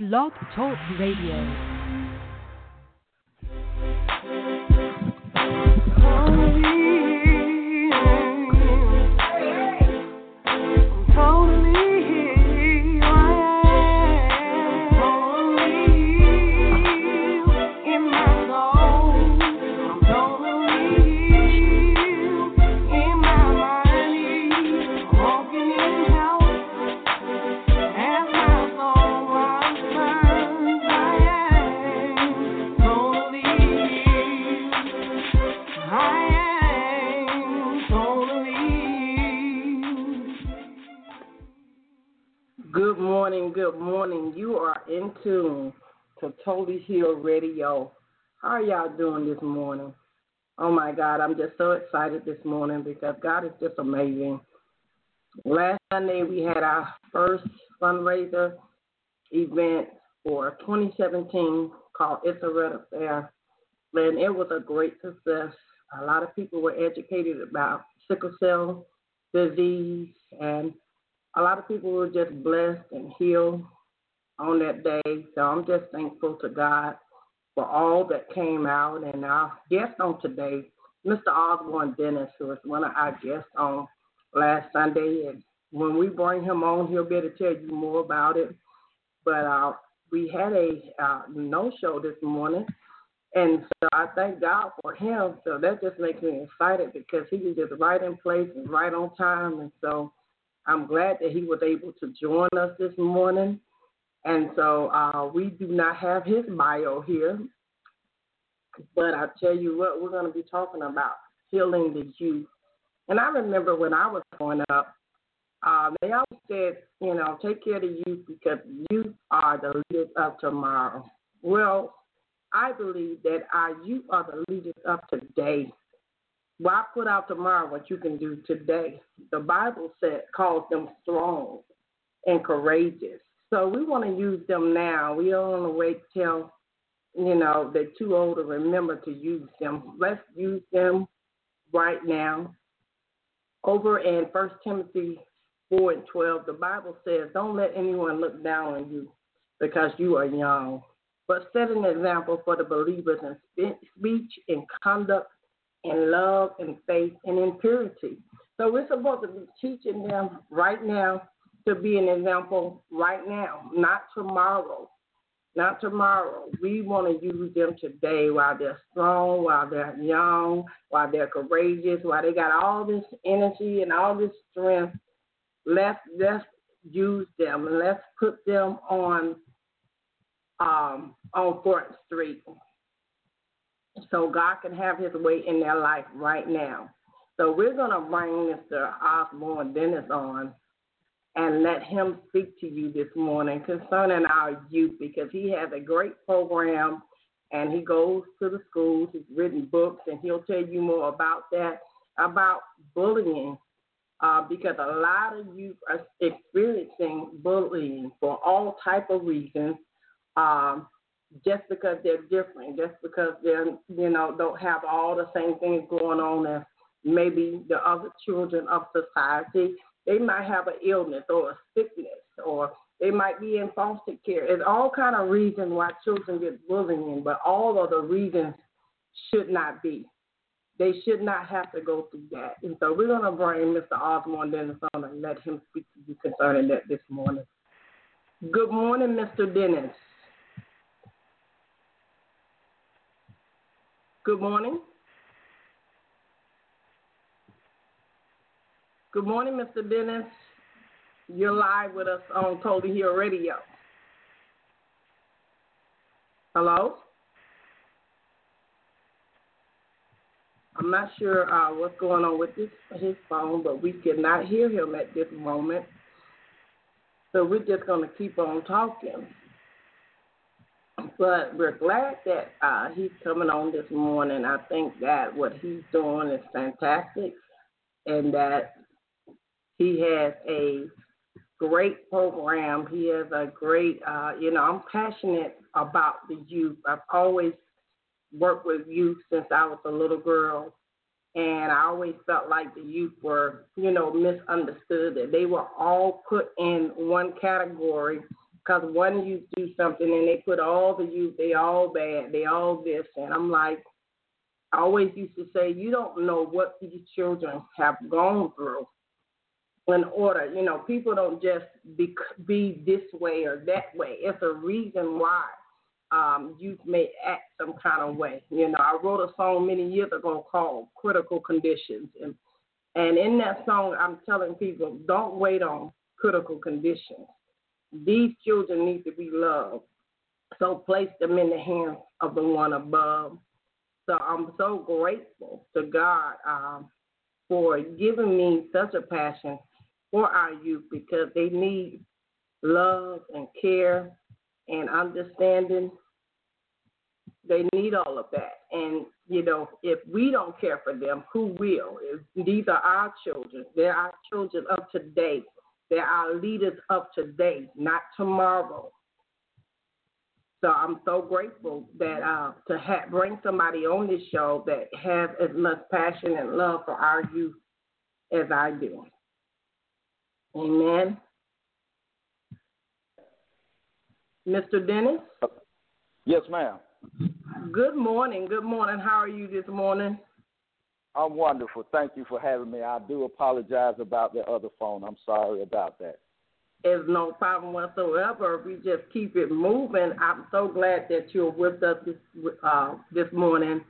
Blog Talk Radio. Good morning. You are in tune to Totally Healed Radio. How are y'all doing this morning? Oh my God, I'm just so excited this morning because God is just amazing. Last Sunday we had our first fundraiser event for 2017 called It's a Red Affair, and it was a great success. A lot of people were educated about sickle cell disease, and a lot of people were just blessed and healed on that day. So I'm just thankful to God for all that came out. And our guest on today, Mr. Osborne Dennis, who was one of our guests on last Sunday. And when we bring him on, he'll be able to tell you more about it. But we had a no-show this morning. And so I thank God for him. So that just makes me excited because he was just right in place and right on time. And so I'm glad that he was able to join us this morning. And so we do not have his bio here, but I tell you what, we're going to be talking about healing the youth. And I remember when I was growing up, they always said, you know, take care of the youth because youth are the leaders of tomorrow. Well, I believe that our youth are the leaders of today. Why put out tomorrow what you can do today? The Bible calls them strong and courageous. So we want to use them now. We don't want to wait till, you know, they're too old to remember to use them. Let's use them right now. Over in 1 Timothy 4:12, the Bible says, don't let anyone look down on you because you are young, but set an example for the believers in speech, in conduct, in love, in faith, and in purity. So we're supposed to be teaching them right now to be an example right now, not tomorrow. Not tomorrow. We want to use them today while they're strong, while they're young, while they're courageous, while they got all this energy and all this strength. Let's use them and let's put them on Fort Street, so God can have his way in their life right now. So we're going to bring Mr. Osborne Dennis on and let him speak to you this morning concerning our youth, because he has a great program and he goes to the schools. He's written books, and he'll tell you more about that, about bullying, because a lot of youth are experiencing bullying for all type of reasons. Just because they're different, just because they're, you know, don't have all the same things going on as maybe the other children of society. They might have an illness or a sickness, or they might be in foster care. There's all kind of reasons why children get bullying, but all of the reasons should not be. They should not have to go through that. And so we're going to bring Mr. Osborne Dennis on and let him speak to you concerning that this morning. Good morning, Mr. Dennis. Good morning. Good morning, Mr. Dennis. You're live with us on Totally Healed Radio. Hello? I'm not sure what's going on with his phone, but we cannot hear him at this moment. So we're just going to keep on talking. But we're glad that he's coming on this morning. I think that what he's doing is fantastic, and that he has a great program. He has a great, I'm passionate about the youth. I've always worked with youth since I was a little girl, and I always felt like the youth were, misunderstood, that they were all put in one category Because one youth do something and they put all the youth, they all bad, they all this. And I'm like, I always used to say, you don't know what these children have gone through in order. People don't just be this way or that way. It's a reason why youth may act some kind of way. I wrote a song many years ago called Critical Conditions. And in that song, I'm telling people, don't wait on critical conditions. These children need to be loved. So place them in the hands of the one above. So I'm so grateful to God for giving me such a passion for our youth, because they need love and care and understanding. They need all of that. And, if we don't care for them, who will? These are our children. They're our children of today. They're our leaders of today, not tomorrow. So I'm so grateful that to bring somebody on this show that has as much passion and love for our youth as I do. Amen. Mr. Dennis? Yes, ma'am. Good morning. Good morning. How are you this morning? I'm wonderful. Thank you for having me. I do apologize about the other phone. I'm sorry about that. There's no problem whatsoever. We just keep it moving. I'm so glad that you're with us this morning.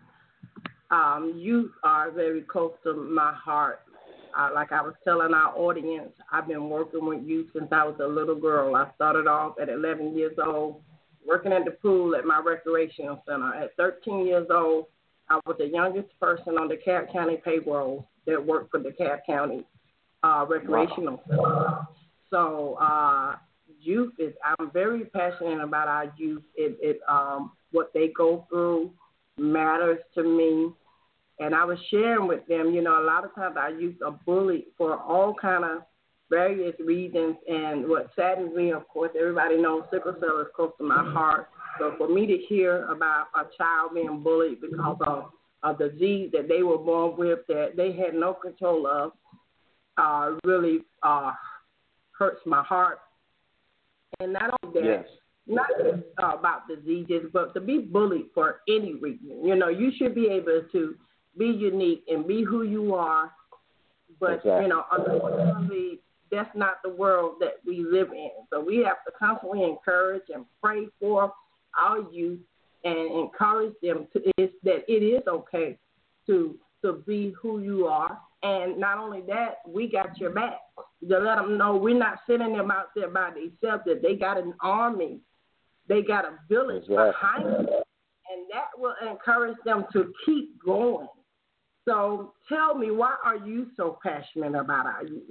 You are very close to my heart. Like I was telling our audience, I've been working with youth since I was a little girl. I started off at 11 years old, working at the pool at my recreational center. At 13 years old, I was the youngest person on the Cobb County payroll that worked for the Cobb County recreational center. So youth I'm very passionate about our youth. What they go through matters to me. And I was sharing with them, a lot of times our youth are bullied for all kind of various reasons. And what saddens me, of course, everybody knows sickle cell is close to my heart. So for me to hear about a child being bullied because of a disease that they were born with that they had no control of really hurts my heart. And not only that, yes. Not just about diseases, but to be bullied for any reason. You should be able to be unique and be who you are. But, exactly. Unfortunately, that's not the world that we live in. So we have to constantly encourage and pray for our youth and encourage them that it is okay to be who you are. And not only that, we got your back. To let them know we're not sending them out there by themselves, that they got an army. They got a village behind them. And that will encourage them to keep going. So tell me, why are you so passionate about our youth?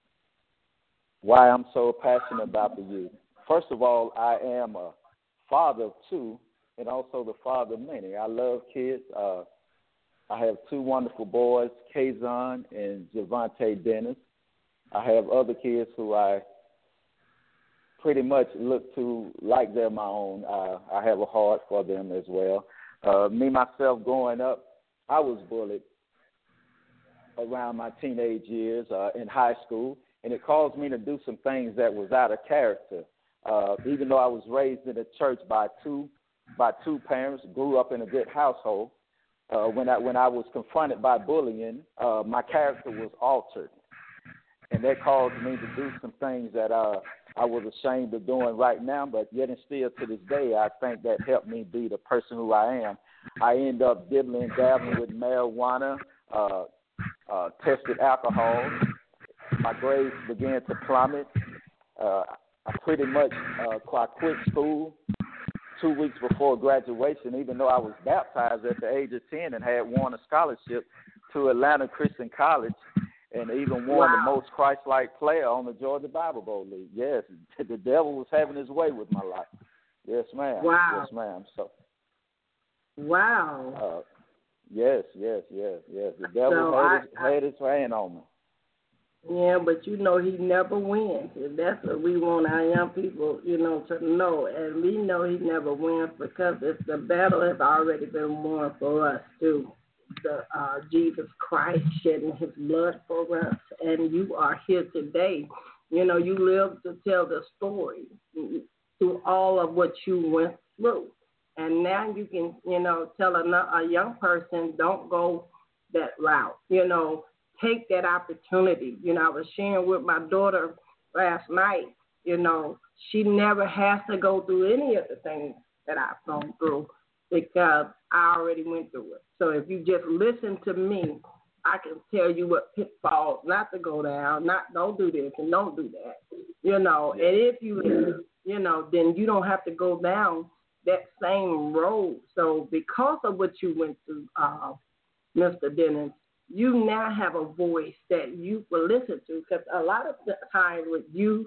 Why I'm so passionate about the youth. First of all, I am a father of two and also the father of many. I love kids. I have two wonderful boys, Kazon and Javante Dennis. I have other kids who I pretty much look to like they're my own. I have a heart for them as well. Me, myself, growing up, I was bullied around my teenage years in high school, and it caused me to do some things that was out of character. Even though I was raised in a church by two parents, grew up in a good household, when I was confronted by bullying, my character was altered. And that caused me to do some things that I was ashamed of doing right now, but yet and still to this day, I think that helped me be the person who I am. I end up dibbling and dabbling with marijuana, tested alcohol. My grades began to plummet. I pretty much quit school 2 weeks before graduation, even though I was baptized at the age of 10 and had won a scholarship to Atlanta Christian College, and even won the most Christ-like player on the Georgia Bible Bowl League. Yes, the devil was having his way with my life. Yes, ma'am. Wow. Yes, ma'am. So. Wow. Yes. The devil had his hand on me. Yeah, but he never wins. And that's what we want our young people, to know. And we know he never wins because the battle has already been won for us too. Jesus Christ shedding his blood for us, and you are here today. You live to tell the story. through all of what you went through. And now you can, tell a young person, don't go that route. Take that opportunity. I was sharing with my daughter last night, she never has to go through any of the things that I've gone through because I already went through it. So if you just listen to me, I can tell you what pitfalls not to go down, don't do this and don't do that, And if you, then you don't have to go down that same road. So because of what you went through, Mr. Dennis, you now have a voice that you will listen to. Because a lot of the times with youth,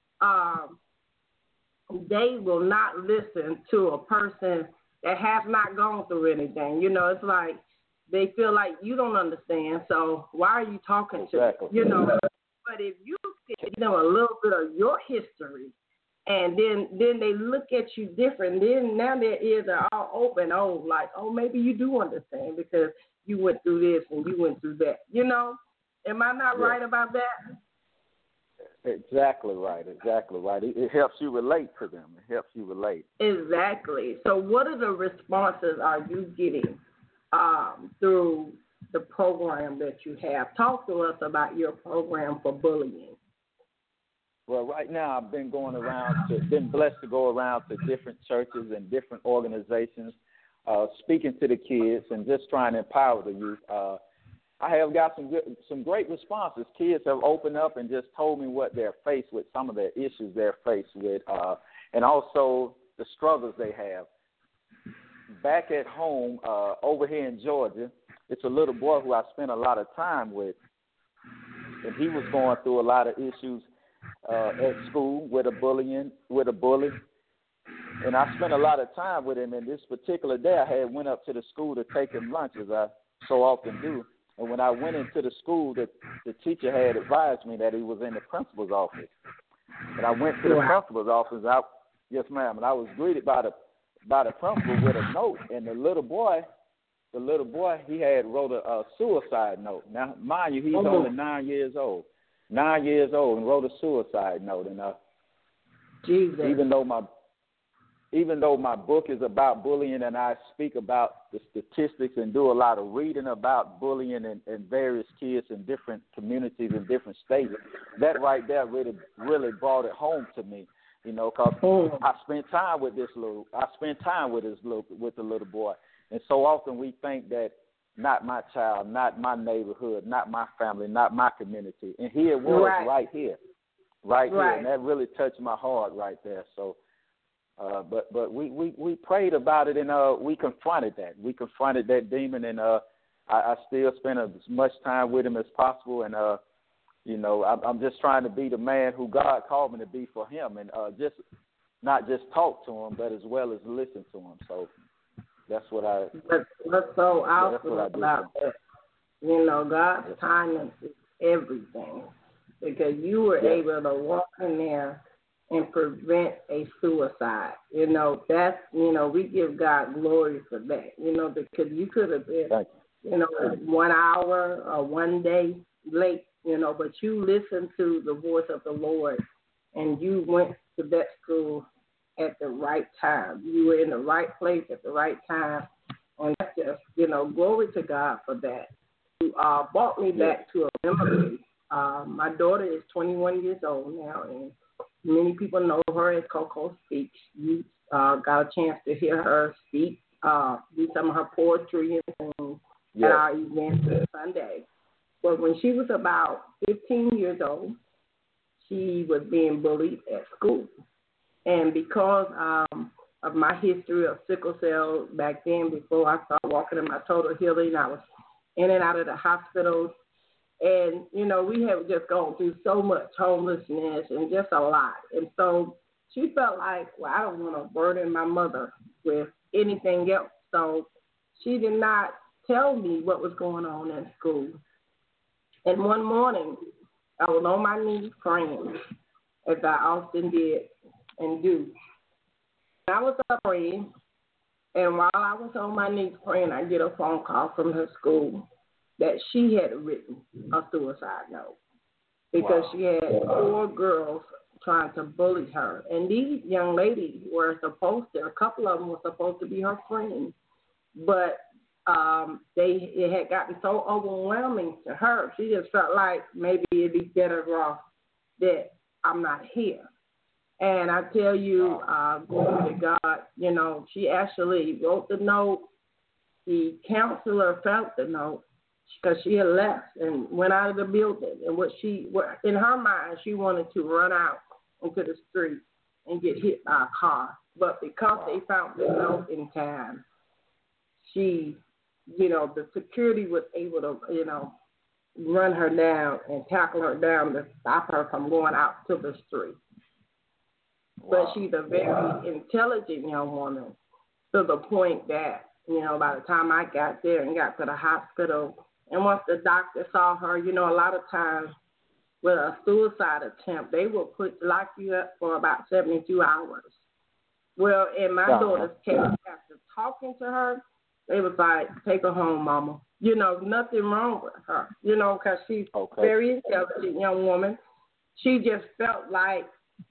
they will not listen to a person that has not gone through anything. It's like they feel like you don't understand, so why are you talking to me? But if you give them a little bit of your history, and then they look at you different, then now their ears are all open, maybe you do understand because you went through this and you went through that. Am I not right about that? Exactly right. It helps you relate to them. It helps you relate. Exactly. So what are the responses are you getting through the program that you have? Talk to us about your program for bullying. Well, right now I've been been blessed to go around to different churches and different organizations, speaking to the kids and just trying to empower the youth. I have got some great responses. Kids have opened up and just told me what they're faced with, some of the issues they're faced with, and also the struggles they have. Back at home, over here in Georgia, it's a little boy who I spent a lot of time with, and he was going through a lot of issues at school with a bully, and I spent a lot of time with him. And this particular day, I had went up to the school to take him lunch, as I so often do. And when I went into the school, the teacher had advised me that he was in the principal's office. And I went to the principal's office. Yes, ma'am. And I was greeted by the principal with a note. And the little boy, he had wrote a suicide note. Now, mind you, he's only 9 years old. 9 years old, and wrote a suicide note. And Jesus. Even though my book is about bullying and I speak about the statistics and do a lot of reading about bullying and various kids in different communities in different states, that right there really brought it home to me, because I spent time with the little boy, and so often we think that not my child, not my neighborhood, not my family, not my community, and here it was right here, and that really touched my heart right there. So. But we prayed about it, and we confronted that. We confronted that demon, and I still spend as much time with him as possible. And I'm just trying to be the man who God called me to be for him, and just not just talk to him, but as well as listen to him. So that's what I. That's so awesome about that. God's timing is everything, because you were able to walk in there and prevent a suicide. That's, we give God glory for that, because you could have been, 1 hour or 1 day late, but you listened to the voice of the Lord and you went to that school at the right time. You were in the right place at the right time. And that's just, glory to God for that. You brought me back to a memory. My daughter is 21 years old now, and many people know her as Coco Speaks. You got a chance to hear her speak, do some of her poetry and things at our event this Sunday. But when she was about 15 years old, she was being bullied at school. And because of my history of sickle cell back then, before I started walking in my total healing, I was in and out of the hospital. And, we have just gone through so much homelessness and just a lot. And so she felt like, well, I don't want to burden my mother with anything else. So she did not tell me what was going on in school. And one morning, I was on my knees praying, as I often did and do. I was up praying, and while I was on my knees praying, I get a phone call from her school that she had written a suicide note because she had 4 girls trying to bully her. And these young ladies were supposed to, a couple of them were supposed to be her friends, but it had gotten so overwhelming to her. She just felt like maybe it'd be better off that I'm not here. And I tell you, glory to God, you know, she actually wrote the note. The counselor felt the note because she had left and went out of the building. And in her mind, she wanted to run out into the street and get hit by a car. But because they found the note in time, she, you know, the security was able to, you know, run her down and tackle her down to stop her from going out to the street. But she's a very intelligent young woman to the point that, you know, by the time I got there and got to the hospital, and once the doctor saw her, you know, a lot of times with a suicide attempt, they will lock you up for about 72 hours. Well, in my daughter's case, after talking to her, they was like, take her home, mama. You know, nothing wrong with her, you know, because she's a very intelligent young woman. She just felt like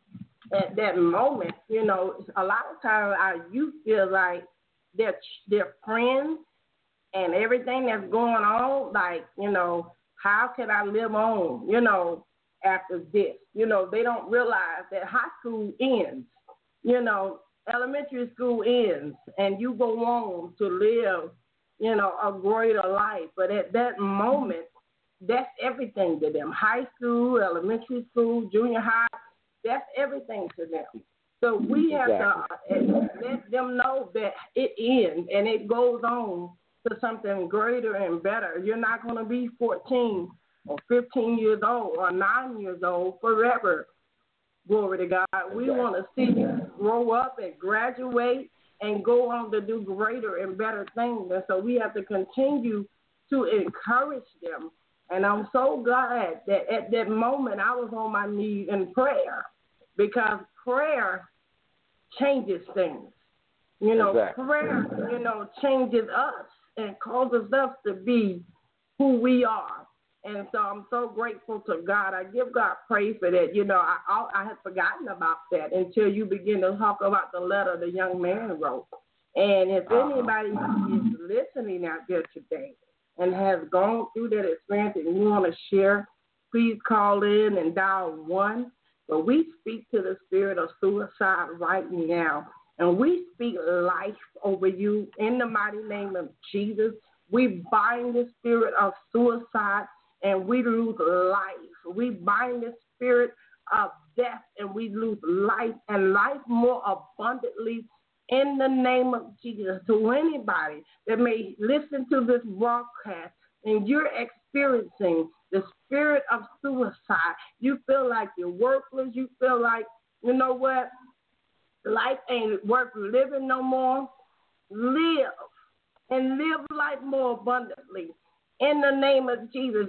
at that moment, you know, a lot of times our youth feel like they're friends and everything that's going on, like, you know, how can I live on, you know, after this? You know, they don't realize that high school ends, you know, elementary school ends, and you go on to live, you know, a greater life. But at that moment, that's everything to them. High school, elementary school, junior high, that's everything to them. So we have to let them know that it ends and it goes on to something greater and better. You're not going to be 14 or 15 years old or 9 years old forever. Glory to God. We want to see you grow up and graduate and go on to do greater and better things. And so we have to continue to encourage them. And I'm so glad that at that moment I was on my knees in prayer, because prayer changes things. You know, prayer, you know, changes us and causes us to be who we are. And so I'm so grateful to God. I give God praise for that. You know, I had forgotten about that until you begin to talk about the letter the young man wrote. And if anybody is listening out there today and has gone through that experience and you want to share, please call in and dial 1. But we speak to the spirit of suicide right now. And we speak life over you in the mighty name of Jesus. We bind the spirit of suicide and we lose life. We bind the spirit of death and we lose life and life more abundantly in the name of Jesus. To anybody that may listen to this broadcast and you're experiencing the spirit of suicide, you feel like you're worthless, you feel like, you know what, life ain't worth living no more, live and live life more abundantly. In the name of Jesus,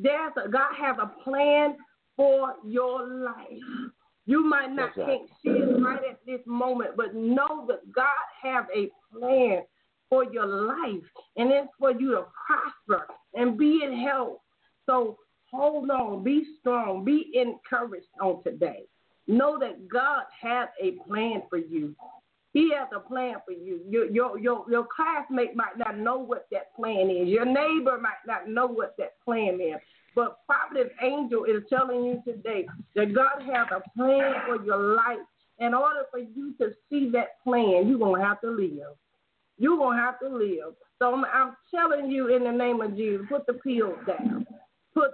God has a plan for your life. You might not can't see it right at this moment, but know that God has a plan for your life, and it's for you to prosper and be in health. So hold on, be strong, be encouraged on today. Know that God has a plan for you. He has a plan for you. Your classmate might not know what that plan is. Your neighbor might not know what that plan is. But Prophet Angel is telling you today that God has a plan for your life. In order for you to see that plan, you're going to have to live. You're going to have to live. So I'm telling you in the name of Jesus, put the pills down. Put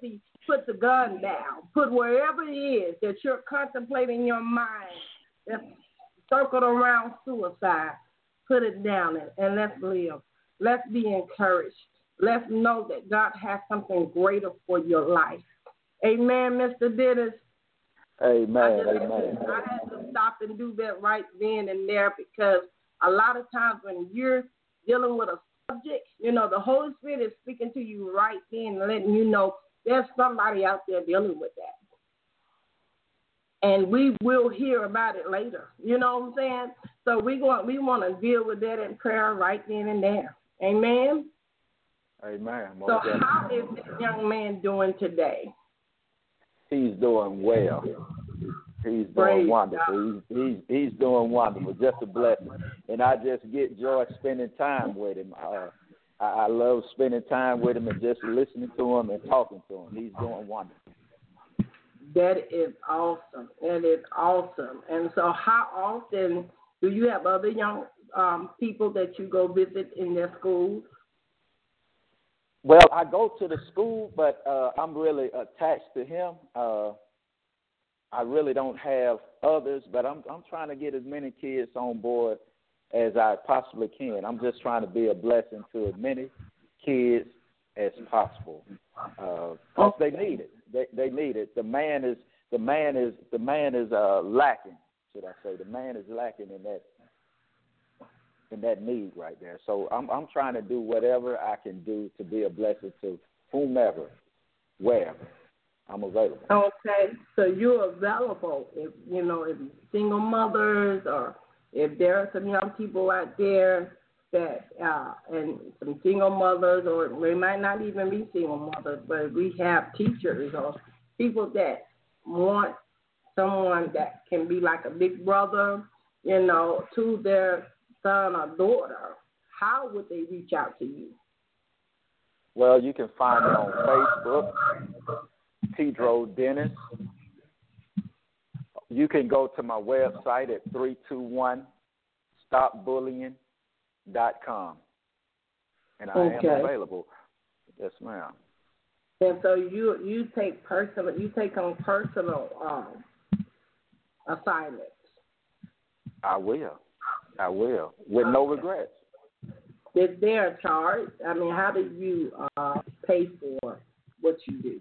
the gun down. Put wherever it is that you're contemplating in your mind that's circled around suicide, put it down and let's live. Let's be encouraged. Let's know that God has something greater for your life. Amen, Mr. Dennis. Amen. I had to stop and do that right then and there, because a lot of times when you're dealing with a subject, you know, the Holy Spirit is speaking to you right then and letting you know there's somebody out there dealing with that. And we will hear about it later. You know what I'm saying? So we want to deal with that in prayer right then and there. Amen? Amen. So how is this young man doing today? He's doing well. He's doing Praise wonderful. He's doing wonderful. Just a blessing. And I just get joy spending time with him. I love spending time with him and just listening to him and talking to him. He's doing wonderful. That is awesome. That is awesome. And so how often do you have other young people that you go visit in their schools? Well, I go to the school, but I'm really attached to him. I really don't have others, but I'm trying to get as many kids on board as I possibly can. I'm just trying to be a blessing to as many kids as possible. Because they need it. They need it. The man is lacking, should I say? The man is lacking in that need right there. So I'm trying to do whatever I can do to be a blessing to whomever, wherever. I'm available. Okay, so you're available if single mothers or if there are some young people out there that and some single mothers, or they might not even be single mothers, but we have teachers or people that want someone that can be like a big brother, to their son or daughter. How would they reach out to you? Well, you can find me on Facebook, Pedro Dennis. You can go to my website at 321stopbullying.com, and I am available. Yes, ma'am. And so you take on personal assignments. I will, with no regrets. Is there a charge? I mean, how do you pay for what you do?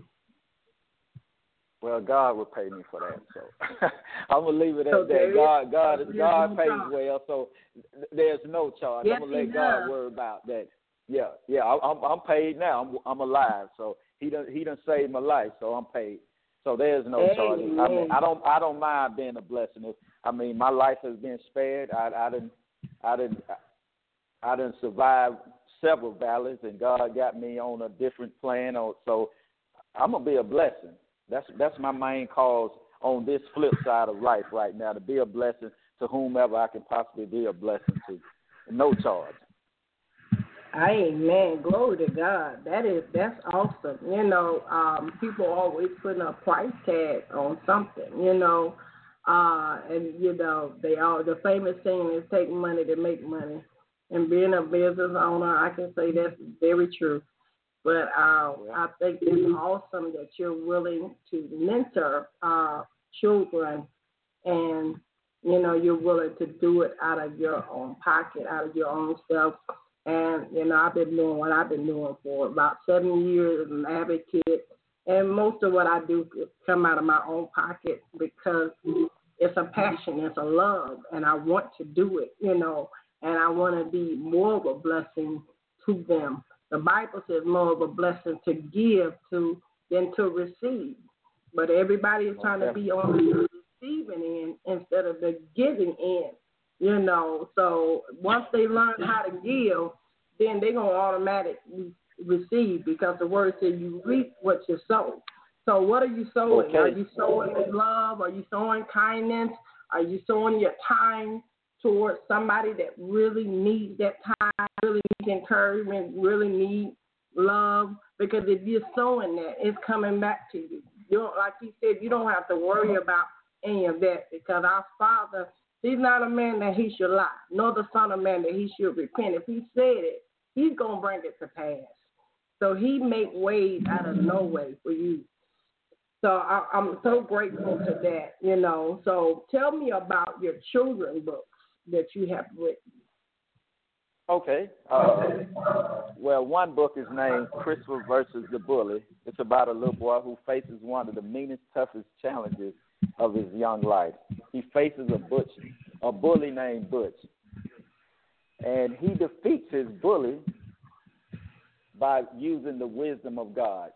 Well, God will pay me for that, so I'm gonna leave it at that. God pays well, so there's no charge. Yes, I'm gonna let God worry about that. Yeah, I'm paid now. I'm alive, so He done saved my life, so I'm paid. So there's no charge. I mean, I don't mind being a blessing. My life has been spared. I done survived several valleys, and God got me on a different plan. So I'm gonna be a blessing. That's my main cause on this flip side of life right now, to be a blessing to whomever I can possibly be a blessing to. No charge. Amen. Glory to God. That's awesome. People always putting a price tag on something, and the famous saying is take money to make money. And being a business owner, I can say that's very true. But I think it's awesome that you're willing to mentor children, and you're willing to do it out of your own pocket, out of your own self. And I've been doing what I've been doing for about 7 years as an advocate, and most of what I do come out of my own pocket because it's a passion, it's a love, and I want to do it, and I want to be more of a blessing to them. The Bible says more of a blessing to give to than to receive. But everybody is trying to be on the receiving end instead of the giving end, So once they learn how to give, then they're going to automatically receive, because the word says you reap what you sow. So what are you sowing? Okay. Are you sowing love? Are you sowing kindness? Are you sowing your time towards somebody that really needs that time, really needs encouragement, really needs love? Because if you're sowing that, it's coming back to you. Like he said, you don't have to worry about any of that, because our Father, He's not a man that He should lie, nor the Son of Man that He should repent. If He said it, He's going to bring it to pass. So He make ways out of no way for you. So I'm so grateful to that, So tell me about your children's books that you have written. Okay. Well, one book is named Christopher versus the Bully. It's about a little boy who faces one of the meanest, toughest challenges of his young life. He faces a bully named Butch. And he defeats his bully by using the wisdom of God.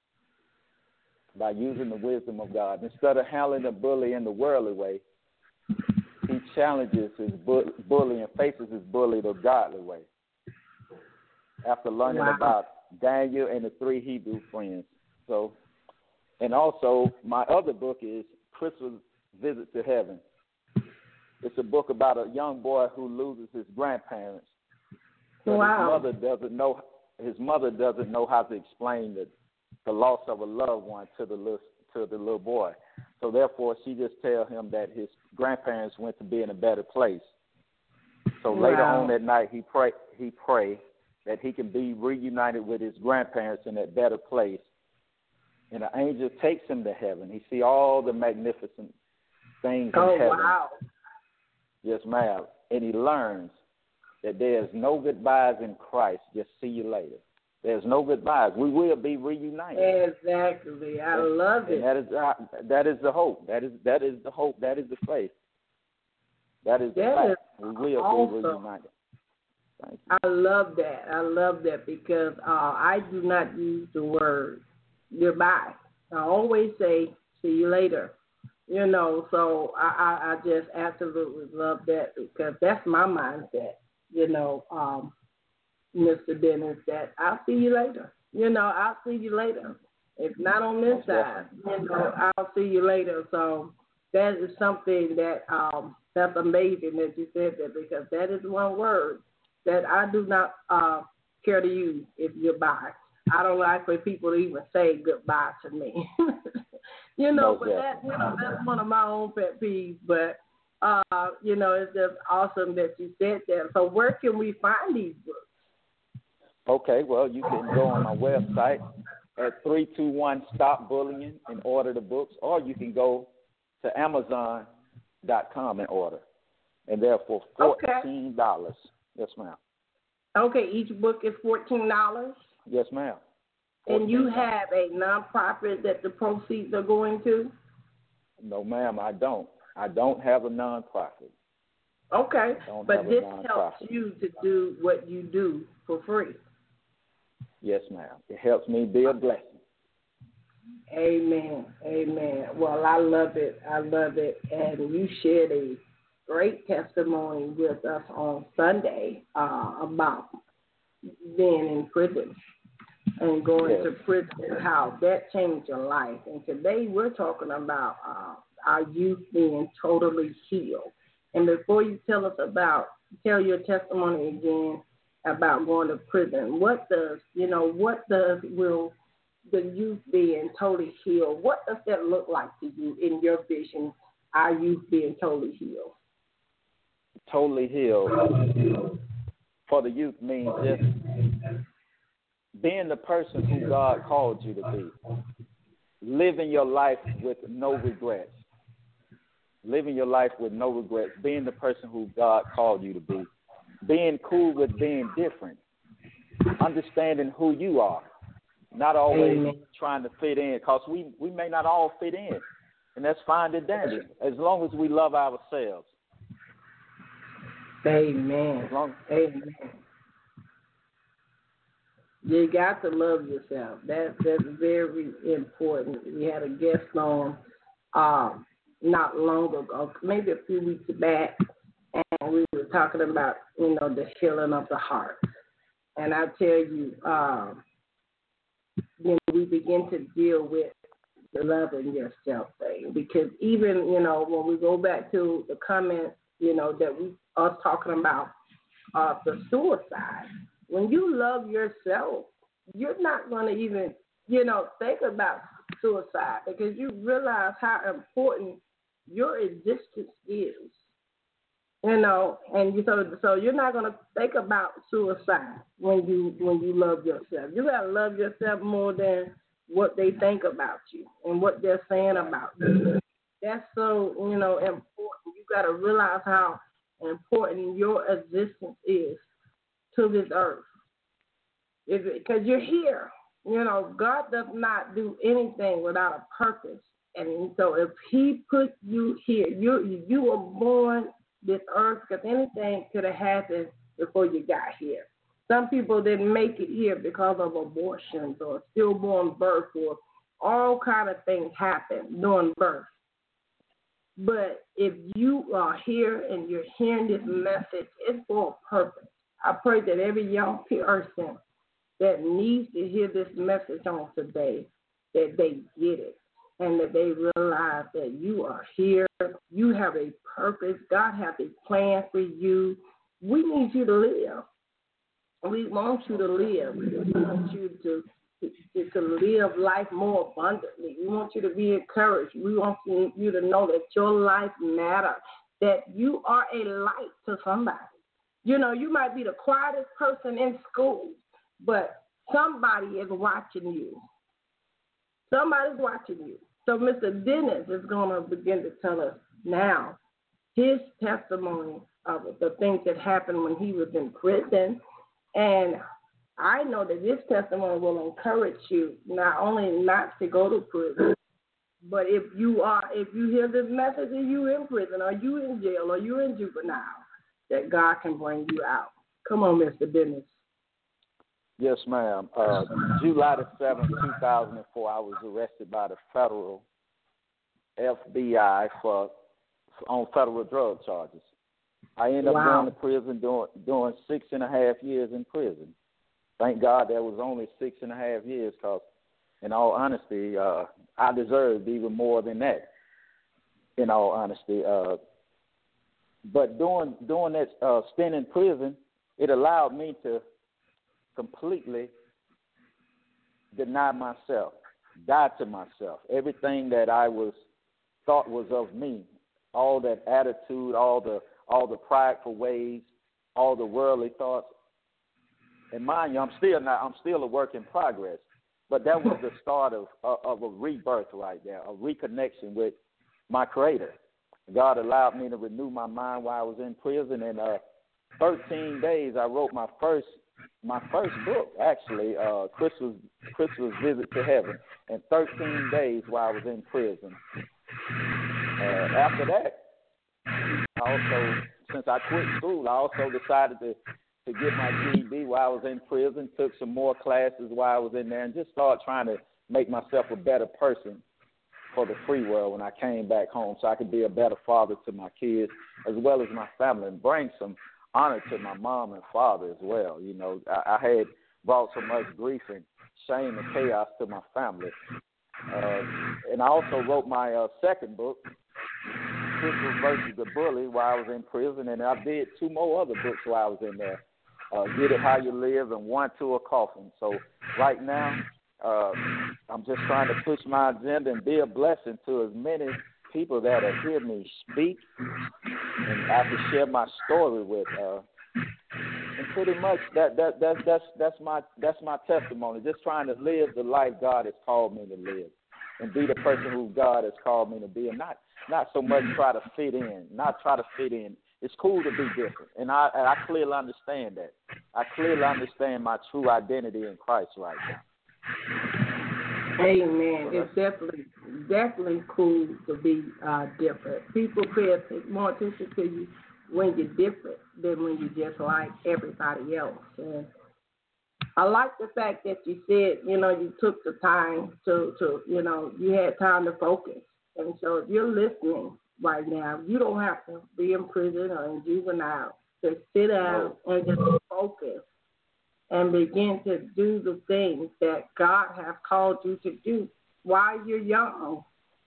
Instead of handling the bully in the worldly way, he challenges his bully and faces his bully the godly way. After learning about Daniel and the 3 Hebrew friends. So, and also my other book is Christopher Visit to Heaven. It's a book about a young boy who loses his grandparents. But Wow. his mother doesn't know how to explain the loss of a loved one to the little boy. So therefore, she just tells him that his grandparents went to be in a better place. So later on that night, he pray that he can be reunited with his grandparents in that better place. And the angel takes him to heaven. He see all the magnificent things in heaven. Wow. Yes, ma'am. And he learns that there's no goodbyes in Christ. Just see you later. There's no goodbyes. We will be reunited. Exactly. I love it. That is the hope. That is the hope. That is the faith. That is the fact. We will be reunited. Thank you. I love that. I love that because I do not use the word goodbye. I always say see you later. You know, so I just absolutely love that because that's my mindset. You know, Mr. Dennis, that I'll see you later. You know, I'll see you later. If not on this side, you know, I'll see you later. So that is something that that's amazing that you said that because that is one word that I do not care to use if you're by. I don't like for people to even say goodbye to me. You know, but that's one of my own pet peeves. But you know, it's just awesome that you said that. So where can we find these books? Okay, well, you can go on my website at 321 Stop Bullying and order the books, or you can go to Amazon.com and order. And they're for $14. Yes, ma'am. Okay, each book is $14? Yes, ma'am. And you have a nonprofit that the proceeds are going to? No, ma'am, I don't. I don't have a nonprofit. Okay, but this helps you to do what you do for free. Yes, ma'am. It helps me be a blessing. Amen. Amen. Well, I love it. I love it. And you shared a great testimony with us on Sunday about being in prison and going to prison and how that changed your life. And today we're talking about our youth being totally healed. And before you tell your testimony again about going to prison, will the youth being totally healed, what does that look like to you in your vision, our youth being totally healed? Totally healed for the youth means just being the person who God called you to be. Living your life with no regrets. Living your life with no regrets. Being the person who God called you to be. Being cool with being different. Understanding who you are. Not always trying to fit in, because we may not all fit in. And that's fine and dandy, as long as we love ourselves. Amen. Amen. You got to love yourself. That's very important. We had a guest on not long ago, maybe a few weeks back, and we were talking about, the healing of the heart. And I tell you, we begin to deal with the loving yourself thing, because even, when we go back to the comments, that we are talking about the suicide, when you love yourself, you're not going to even, think about suicide, because you realize how important your existence is, and so you're not going to think about suicide when you love yourself. You got to love yourself more than what they think about you and what they're saying about you. That's so, important. You got to realize how important your existence is to this earth. Because you're here. God does not do anything without a purpose. And so if he put you here, you were born this earth, because anything could have happened before you got here. Some people didn't make it here because of abortions or stillborn birth, or all kind of things happen during birth. But if you are here and you're hearing this message, it's for a purpose. I pray that every young person that needs to hear this message on today, that they get it. and that they realize that you are here. You have a purpose. God has a plan for you. We need you to live. We want you to live. We want you to live life more abundantly. We want you to be encouraged. We want you to know that your life matters, that you are a light to somebody. You know, you might be the quietest person in school, but somebody is watching you. Somebody's watching you. So Mr. Dennis is going to begin to tell us now his testimony of the things that happened when he was in prison. And I know that this testimony will encourage you not only not to go to prison, but if you hear this message and you're in prison or you in jail or you're in juvenile, that God can bring you out. Come on, Mr. Dennis. Yes, ma'am. July the 7th, 2004, I was arrested by the federal FBI on federal drug charges. I ended up going to prison doing 6.5 years in prison. Thank God that was only 6.5 years because, in all honesty, I deserved even more than that, in all honesty. But during that stint in prison, it allowed me to completely deny myself, die to myself. Everything that I thought was of me, all that attitude, all the prideful ways, all the worldly thoughts. And mind you, I'm still a work in progress. But that was the start of a rebirth right there, a reconnection with my Creator. God allowed me to renew my mind while I was in prison. And 13 days, I wrote my first book, actually, Christmas Visit to Heaven, in 13 days while I was in prison. After that, since I quit school, I also decided to get my GED while I was in prison, took some more classes while I was in there, and just started trying to make myself a better person for the free world when I came back home so I could be a better father to my kids as well as my family and bring some honor to my mom and father as well. You know, I had brought so much grief and shame and chaos to my family. And I also wrote my second book, Crystal versus the Bully, while I was in prison, and I did 2 more other books while I was in there, Get It How You Live and One to a Coffin. So right now, I'm just trying to push my agenda and be a blessing to as many people that have heard me speak and I can share my story with. And pretty much that's my testimony. Just trying to live the life God has called me to live, and be the person who God has called me to be, and not so much try to fit in. It's cool to be different, and I clearly understand that. I clearly understand my true identity in Christ right now. Amen. It's definitely cool to be different. People pay more attention to you when you're different than when you're just like everybody else. And I like the fact that you said, you took the time to you had time to focus. And so if you're listening right now, you don't have to be in prison or in juvenile. Just sit down and just focus and begin to do the things that God has called you to do while you're young.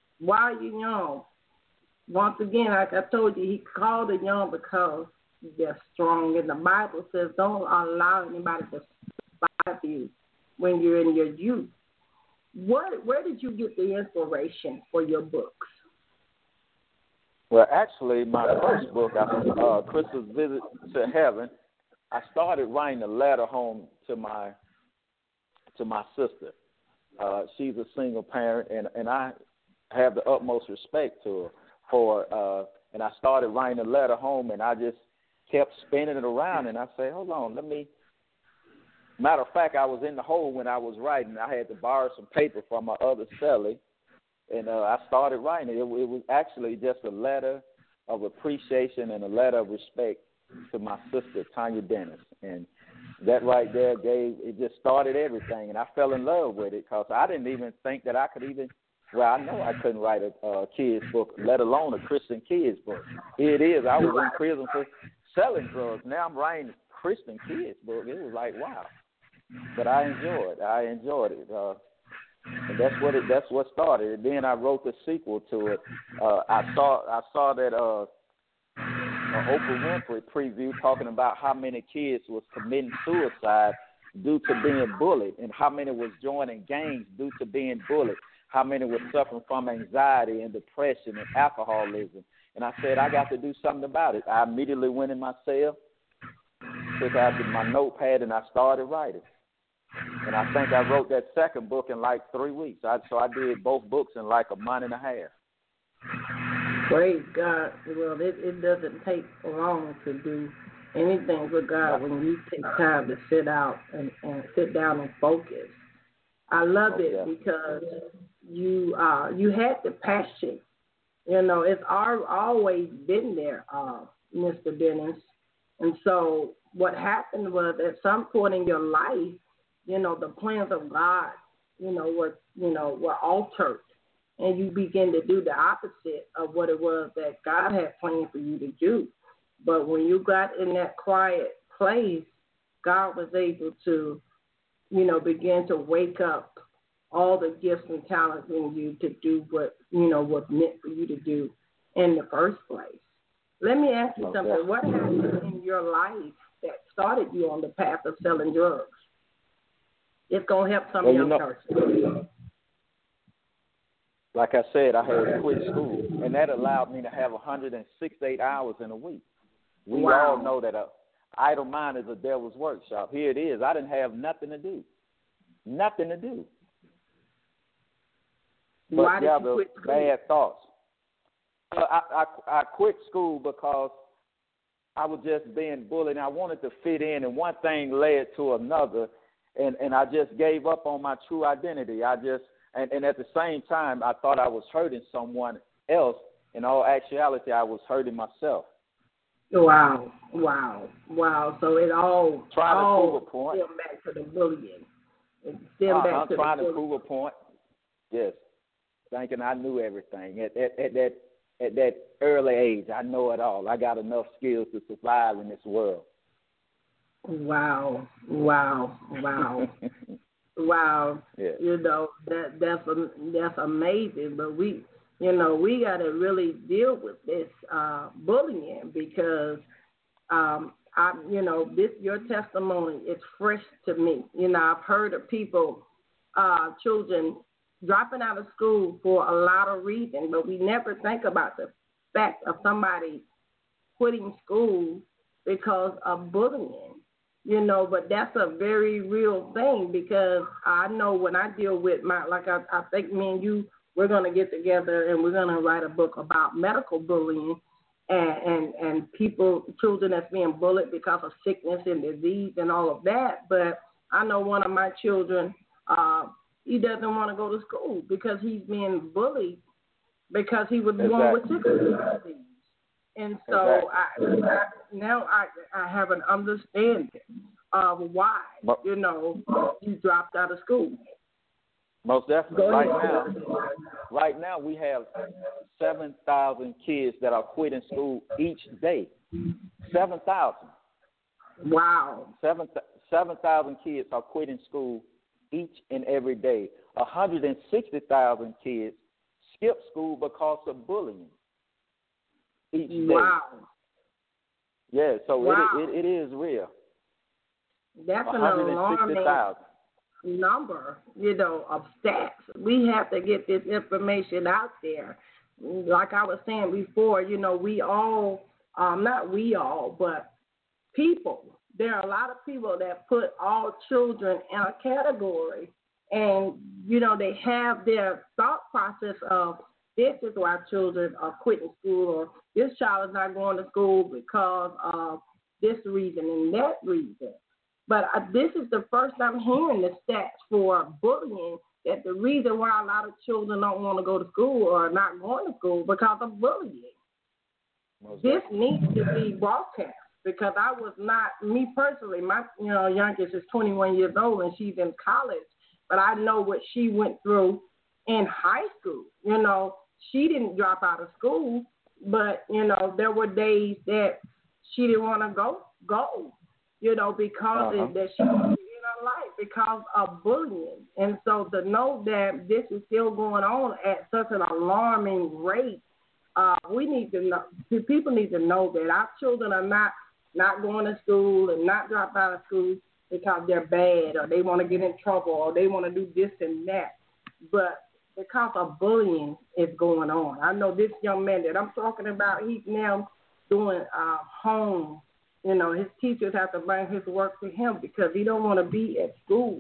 Once again, like I told you, he called the young because they're strong. And the Bible says don't allow anybody to survive you when you're in your youth. Where did you get the inspiration for your books? Well, actually, my first book, Christmas Visit to Heaven, I started writing a letter home to my sister. She's a single parent, and I have the utmost respect to her and I started writing a letter home, and I just kept spinning it around, and I said, hold on, matter of fact, I was in the hole when I was writing. I had to borrow some paper from my other cellie, and I started writing it. It was actually just a letter of appreciation and a letter of respect to my sister, Tanya Dennis. And that right there it just started everything. And I fell in love with it because I didn't even think that I could I know I couldn't write a kid's book, let alone a Christian kid's book. Here it is. I was in prison for selling drugs. Now I'm writing a Christian kid's book. It was like, wow. But I enjoyed it. And that's what started. And then I wrote the sequel to it. I saw that Oprah Winfrey preview talking about how many kids was committing suicide due to being bullied, and how many was joining gangs due to being bullied, how many was suffering from anxiety and depression and alcoholism. And I said, I got to do something about it. I immediately went in my cell, took out my notepad, and I started writing. And I think I wrote that second book in like 3 weeks. So I did both books in like a month and a half. Praise God. Well, it doesn't take long to do anything for God when you take time to sit out and sit down and focus. I love it because you had the passion. You know, it's always been there, Mr. Dennis. And so what happened was at some point in your life, you know, the plans of God, were altered. And you begin to do the opposite of what it was that God had planned for you to do. But when you got in that quiet place, God was able to, begin to wake up all the gifts and talents in you to do what, was meant for you to do in the first place. Let me ask you something. What happened in your life that started you on the path of selling drugs? It's going to help some young person. Like I said, I had quit school, and that allowed me to have 168 hours in a week. We all know that idle mind is a devil's workshop. Here it is. I didn't have nothing to do. Nothing to do. Why did you quit school? Bad thoughts. I quit school because I was just being bullied, and I wanted to fit in, and one thing led to another, and I just gave up on my true identity. And at the same time, I thought I was hurting someone else. In all actuality, I was hurting myself. Wow. So it all trying to prove a point. Still back to the bullying. I'm trying to prove a point. Yes, thinking I knew everything at that early age. I know it all. I got enough skills to survive in this world. Wow. Wow, yeah. That's amazing. But we got to really deal with this bullying because your testimony is fresh to me. I've heard of people, children dropping out of school for a lot of reasons, but we never think about the fact of somebody quitting school because of bullying. But that's a very real thing because I know when I deal with I think me and you, we're going to get together and we're going to write a book about medical bullying and children that's being bullied because of sickness and disease and all of that. But I know one of my children, he doesn't want to go to school because he's being bullied because he was born with sickness disease. And so I have an understanding of why, you dropped out of school. Most definitely. Right now we have 7,000 kids that are quitting school each day. 7,000. Wow. 7,000 kids are quitting school each and every day. 160,000 kids skip school because of bullying. Each day. Wow. Yeah, so it is real. That's an alarming number, of stats. We have to get this information out there. Like I was saying before, we all, not we all, but people. There are a lot of people that put all children in a category, and, they have their thought process of, this is why children are quitting school, or this child is not going to school because of this reason and that reason. But this is the first I'm hearing the stats for bullying, that the reason why a lot of children don't want to go to school or are not going to school because of bullying. This needs to be broadcast because I was not, me personally, my youngest is 21 years old and she's in college, but I know what she went through in high school. She didn't drop out of school, but, there were days that she didn't want to go, because that she, our life because of bullying. And so to know that this is still going on at such an alarming rate, we need to know, people need to know that our children are not going to school and not dropping out of school because they're bad or they want to get in trouble or they want to do this and that. But because of bullying is going on. I know this young man that I'm talking about, he's now doing home. You know, his teachers have to bring his work to him because he don't want to be at school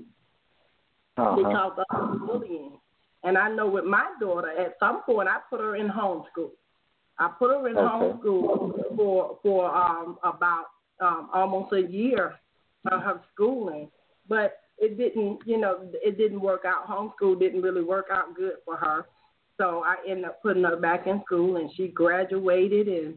because of bullying. And I know with my daughter, at some point, I put her in homeschool. I put her in homeschool for about almost a year of her schooling, but it didn't work out. Homeschool didn't really work out good for her, so I ended up putting her back in school, and she graduated and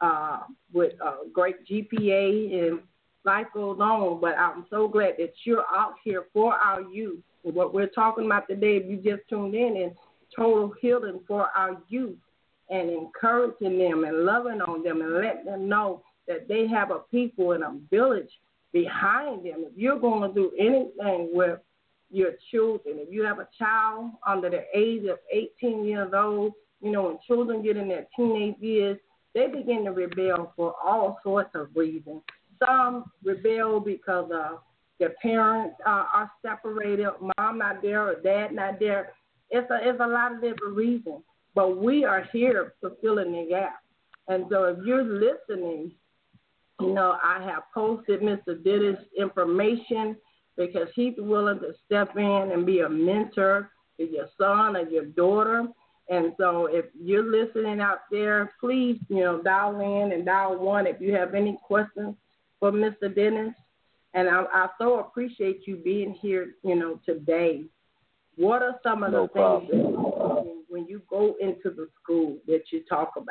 with a great GPA, and life goes on. But I'm so glad that you're out here for our youth. And what we're talking about today, if you just tuned in, is total healing for our youth and encouraging them and loving on them and letting them know that they have a people and a village behind them. If you're going to do anything with your children, if you have a child under the age of 18 years old, you know, when children get in their teenage years, they begin to rebel for all sorts of reasons. Some rebel because their parents are separated, mom not there or dad not there. It's a lot of different reasons. But we are here fulfilling the gap. And so if you're listening, you know, I have posted Mr. Dennis' information because he's willing to step in and be a mentor to your son or your daughter. And so if you're listening out there, please, you know, dial in and dial 1 if you have any questions for Mr. Dennis. And I so appreciate you being here, you know, today. What are some of the things that you do when you go into the school that you talk about?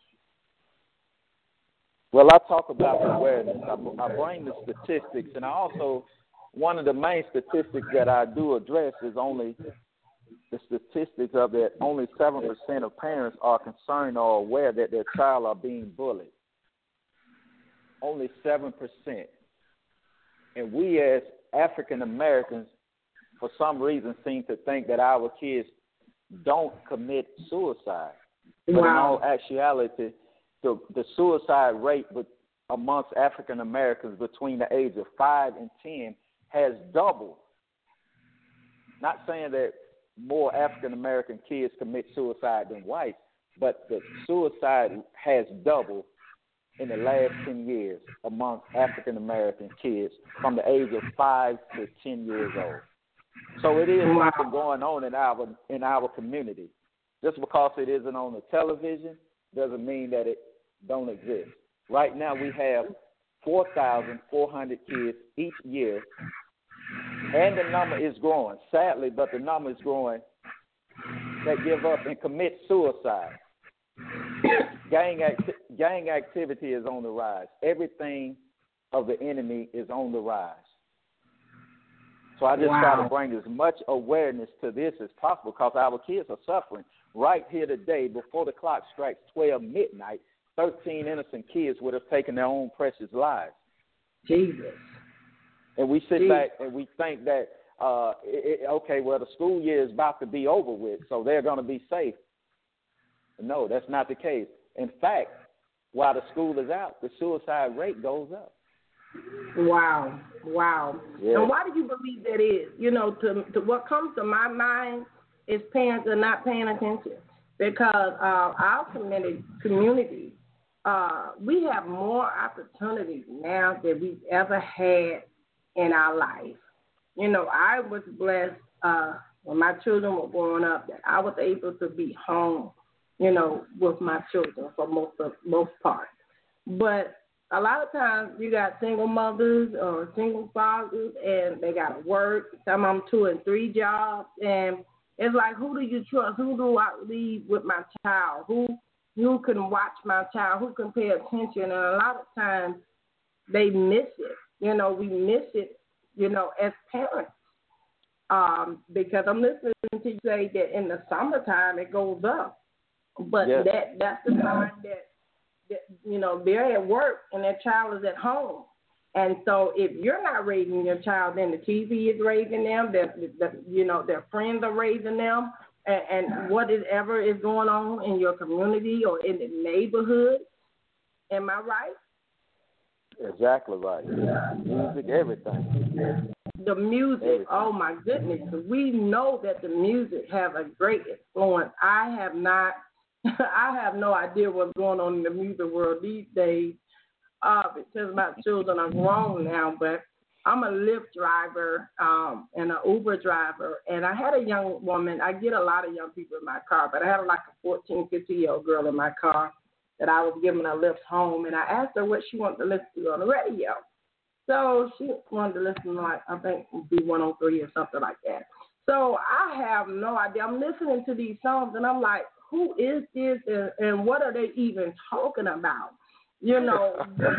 Well, I talk about awareness. I bring the statistics, and I also, one of the main statistics that I do address is only the statistics of that only 7% of parents are concerned or aware that their child are being bullied. Only 7%. And we as African Americans, for some reason, seem to think that our kids don't commit suicide. But in all actuality, the suicide rate amongst African Americans between the age of 5 and 10 has doubled. Not saying that more African American kids commit suicide than whites, but the suicide has doubled in the last 10 years amongst African American kids from the age of 5 to 10 years old. So it is something going on in our community. Just because it isn't on the television doesn't mean that it don't exist. Right now we have 4,400 kids each year, and the number is growing, sadly, but the number is growing that give up and commit suicide. Gang activity is on the rise. Everything of the enemy is on the rise. So I just try to bring as much awareness to this as possible because our kids are suffering. Right here today, before the clock strikes 12 midnight, 13 innocent kids would have taken their own precious lives. Jesus. And we sit back and we think that, okay, well, the school year is about to be over with, so they're going to be safe. No, that's not the case. In fact, while the school is out, the suicide rate goes up. Wow. Yeah. And why do you believe that is? You know, to what comes to my mind is parents are not paying attention because our community, we have more opportunities now than we've ever had in our life. You know, I was blessed when my children were growing up that I was able to be home, you know, with my children for most part. But a lot of times you got single mothers or single fathers and they got to work. Some of them 2 and 3 jobs. And it's like, who do you trust? Who do I leave with my child? Who can watch my child? Who can pay attention? And a lot of times they miss it. You know, we miss it, you know, as parents. Because I'm listening to you say that in the summertime it goes up. But that's the time that, you know, they're at work and their child is at home. And so if you're not raising your child, then the TV is raising them, their friends are raising them, and whatever is going on in your community or in the neighborhood. Am I right? Exactly right. Music, everything. The music, Everything. oh my goodness. We know that the music has a great influence. I have no idea what's going on in the music world these days because my children are grown now, but I'm a Lyft driver and an Uber driver, and I had a young woman. I get a lot of young people in my car, but I had like a 14, 15-year-old girl in my car that I was giving a lift home, and I asked her what she wanted to listen to on the radio. So she wanted to listen to, like, I think B103 or something like that. So I have no idea. I'm listening to these songs, and I'm like, who is this, and what are they even talking about? You know,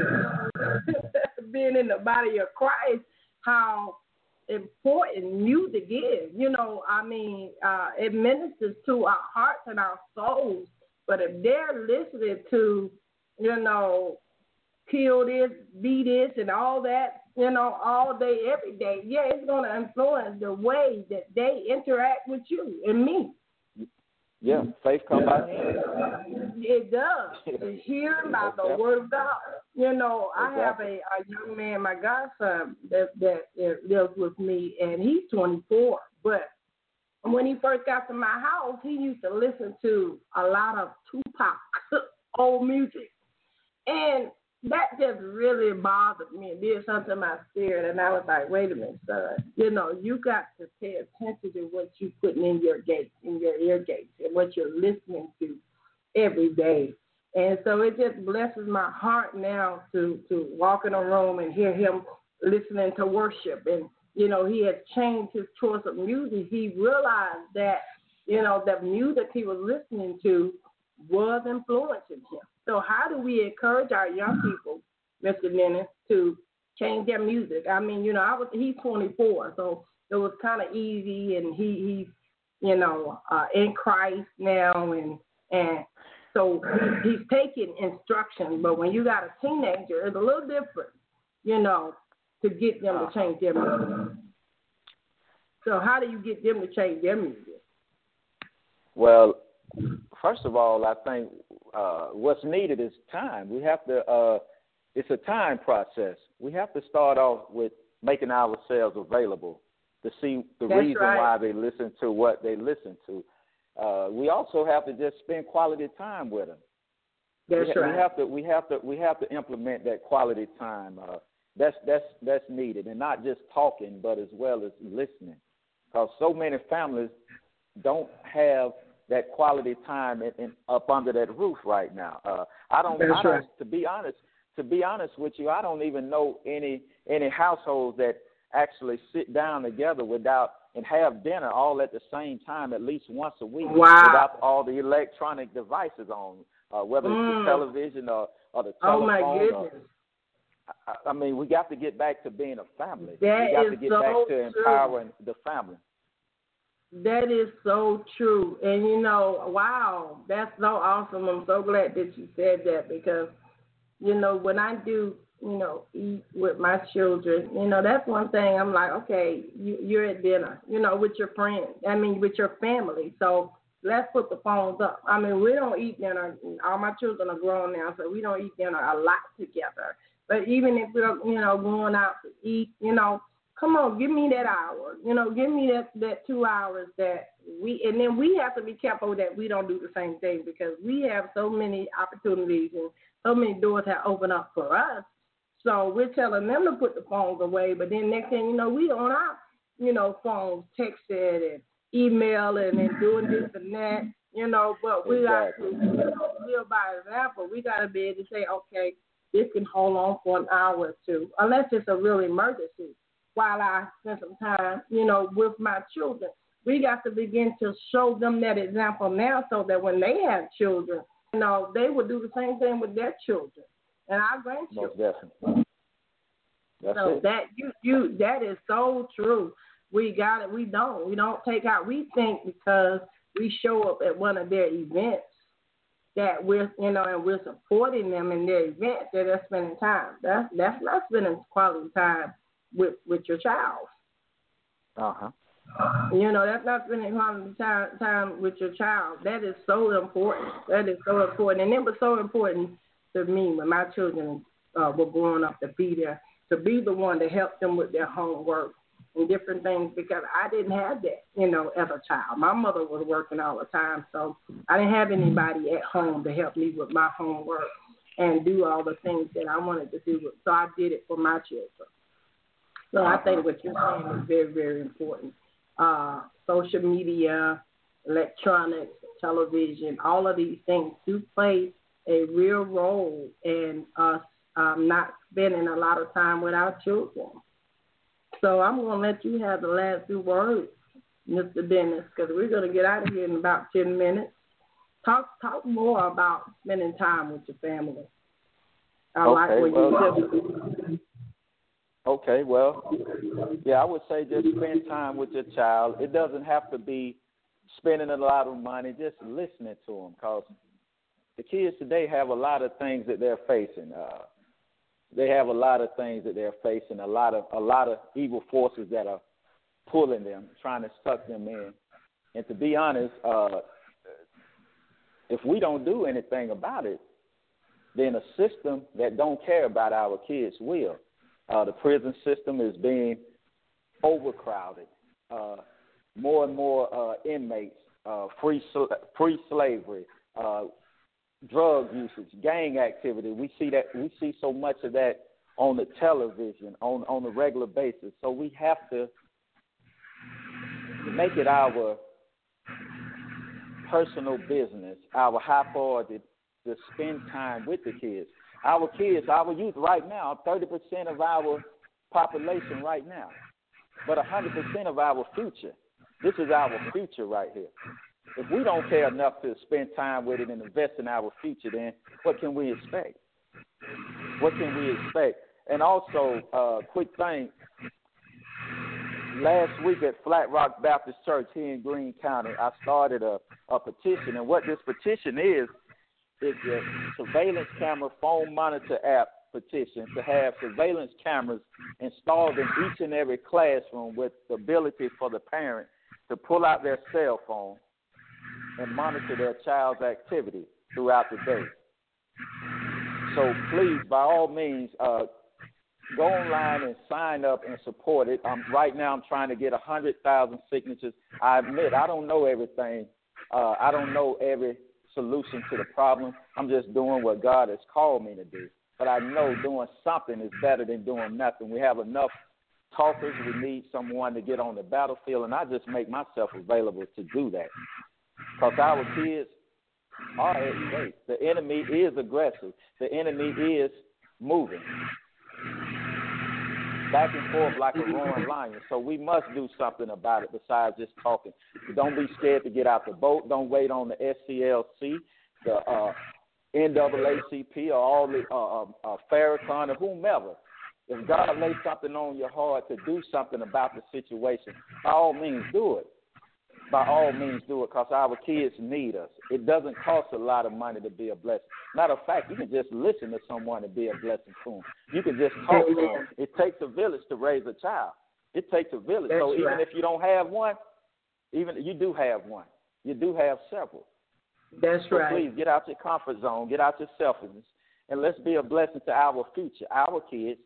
being in the body of Christ, how important music is. You know, I mean, it ministers to our hearts and our souls. But if they're listening to, you know, kill this, be this, and all that, you know, all day, every day, yeah, it's going to influence the way that they interact with you and me. Yeah, faith comes by. It does. To hear about the word of God. You know, I have a young man, my godson, that lives with me, and he's 24. But when he first got to my house, he used to listen to a lot of Tupac, old music. And that just really bothered me. It did something to my spirit. And I was like, wait a minute, son. You know, you got to pay attention to what you're putting in your gates, in your ear gates, and what you're listening to every day. And so it just blesses my heart now to walk in a room and hear him listening to worship. And, you know, he has changed his choice of music. He realized that, you know, the music he was listening to was influencing him. So how do we encourage our young people, Mr. Dennis, to change their music? I mean, you know, he's 24, so it was kind of easy, and he's, you know, in Christ now, and so he's taking instruction. But when you got a teenager, it's a little different, you know, to get them to change their music. So how do you get them to change their music? Well, first of all, I think what's needed is time. We have to, it's a time process. We have to start off with making ourselves available to see the reason why they listen to what they listen to. We also have to just spend quality time with them. We have to implement that quality time. That's needed, and not just talking, but as well as listening, because so many families don't have that quality time up under that roof right now. To be honest with you, I don't even know any households that actually sit down together and have dinner all at the same time at least once a week without all the electronic devices on, whether it's the television or the telephone. Oh my goodness. I mean, we got to get back to being a family. We got to get back to empowering the family. That is so true. And, you know, wow, that's so awesome. I'm so glad that you said that because, you know, when I do, you know, eat with my children, you know, that's one thing I'm like, okay, you're at dinner, you know, with your friends, with your family. So let's put the phones up. I mean, we don't eat dinner. All my children are grown now, so we don't eat dinner a lot together. But even if we're, you know, going out to eat, you know, come on, give me that hour. You know, give me that 2 hours and then we have to be careful that we don't do the same thing because we have so many opportunities and so many doors have opened up for us. So we're telling them to put the phones away, but then next thing you know, we on our, you know, phones, texting and emailing and doing this and that, you know, but we got to, you know, live by example. We got to be able to say, okay, this can hold on for an hour or two, unless it's a real emergency. While I spend some time, you know, with my children, we got to begin to show them that example now so that when they have children, you know, they will do the same thing with their children and our grandchildren. Most definitely. So that is so true. We got it. We don't take out. We think because we show up at one of their events that we're, and we're supporting them in their events that they're spending time. That's not spending quality time with your child. Uh-huh. That's not spending quality time with your child. That is so important. That is so important. And it was so important to me when my children were growing up to be there, to be the one to help them with their homework and different things, because I didn't have that, as a child. My mother was working all the time, so I didn't have anybody at home to help me with my homework and do all the things that I wanted to do. So I did it for my children. So I think what you're saying is very, very important. Social media, electronics, television, all of these things do play a real role in us not spending a lot of time with our children. So I'm going to let you have the last few words, Mr. Dennis, because we're going to get out of here in about 10 minutes. Talk more about spending time with your family. Okay, I would say just spend time with your child. It doesn't have to be spending a lot of money, just listening to them, because the kids today have a lot of things that they're facing. They have a lot of things that they're facing, a lot of evil forces that are pulling them, trying to suck them in. And to be honest, if we don't do anything about it, then a system that don't care about our kids will. The prison system is being overcrowded. More and more inmates, free slavery, drug usage, gang activity. We see so much of that on the television on a regular basis. So we have to make it our personal business, our high priority, to spend time with the kids. Our kids, our youth right now, 30% of our population right now, but 100% of our future. This is our future right here. If we don't care enough to spend time with it and invest in our future, then what can we expect? What can we expect? And also, quick thing, last week at Flat Rock Baptist Church here in Greene County, I started a petition, and what this petition is the surveillance camera phone monitor app petition to have surveillance cameras installed in each and every classroom with the ability for the parent to pull out their cell phone and monitor their child's activity throughout the day. So please, by all means, go online and sign up and support it. Right now I'm trying to get 100,000 signatures. I admit I don't know everything. I don't know every solution to the problem. I'm just doing what God has called me to do. But I know doing something is better than doing nothing. We have enough talkers. We need someone to get on the battlefield, and I just make myself available to do that. Because our kids are at stake. The enemy is aggressive. The enemy is moving back and forth like a roaring lion. So we must do something about it besides just talking. Don't be scared to get out the boat. Don't wait on the SCLC, the NAACP, or all the Farrakhan, or whomever. If God lays something on your heart to do something about the situation, by all means do it. By all means do it, because our kids need us. It doesn't cost a lot of money to be a blessing. Matter of fact, you can just listen to someone and be a blessing to them. You can just talk to them. It takes a village to raise a child. It takes a village. That's so right. Even if you don't have one, even you do have one. You do have several. That's so right. Please get out your comfort zone, get out your selfishness, and let's be a blessing to our future, our kids.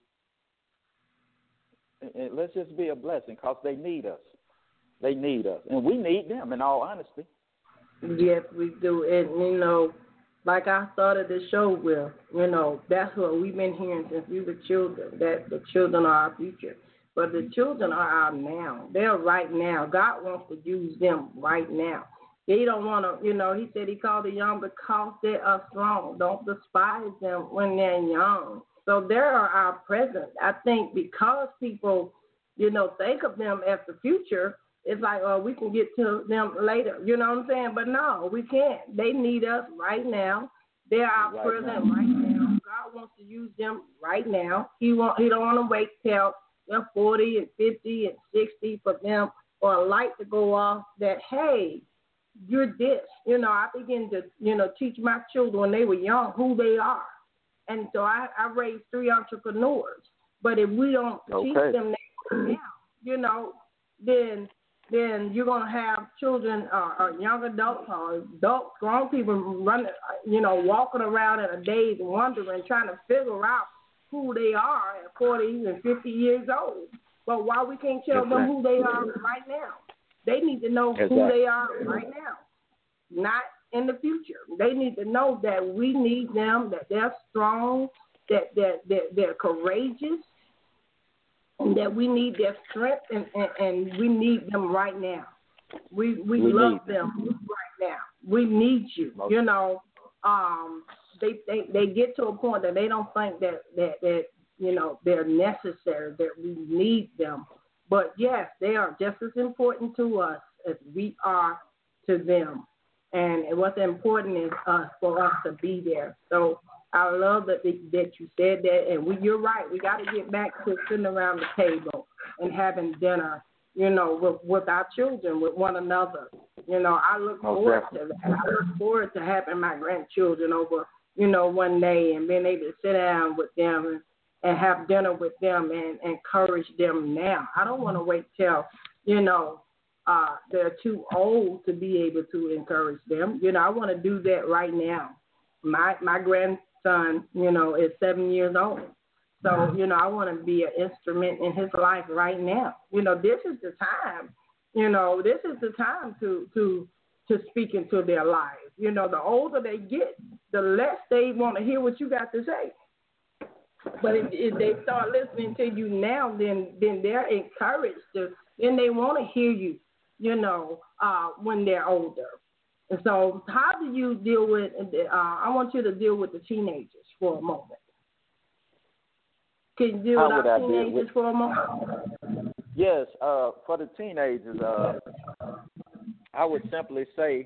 And let's just be a blessing, because they need us. They need us, and we need them, in all honesty. Yes, we do. And, like I started the show with, that's what we've been hearing since we were children, that the children are our future. But the children are our now. They're right now. God wants to use them right now. He don't want to, he said he called the young because they are strong. Don't despise them when they're young. So they are our present. I think because people, think of them as the future, it's like, we can get to them later. You know what I'm saying? But no, we can't. They need us right now. They're our present right now. God wants to use them right now. He don't want to wait till they're 40 and 50 and 60 for a light to go off that, hey, you're this. I begin to, teach my children when they were young who they are. And so I raised 3 entrepreneurs. But if we don't teach them that now, then you're going to have children or young adults or adults, grown people running, walking around in a daze wondering, trying to figure out who they are at 40 and 50 years old. But why we can't tell them who they are right now? They need to know who they are right now, not in the future. They need to know that we need them, that they're strong, that they're courageous, and that we need their strength, and we need them right now. We love them right now. We need you. They get to a point that they don't think that they're necessary, that we need them. But yes, they are just as important to us as we are to them. And what's important is for us to be there. So I love that you said that, and you're right. We got to get back to sitting around the table and having dinner, with our children, with one another. I look forward to that. I look forward to having my grandchildren over, one day and being able to sit down with them and have dinner with them and encourage them now. I don't want to wait till, they're too old to be able to encourage them. I want to do that right now. My grandson, is 7 years old. So, I want to be an instrument in his life right now. This is the time. This is the time to speak into their lives. The older they get, the less they want to hear what you got to say. But if they start listening to you now, then they're encouraged to, then they want to hear you, when they're older. And so how do you deal with, I want you to deal with the teenagers for a moment. Can you deal with our teenagers for a moment? Yes, for the teenagers, I would simply say,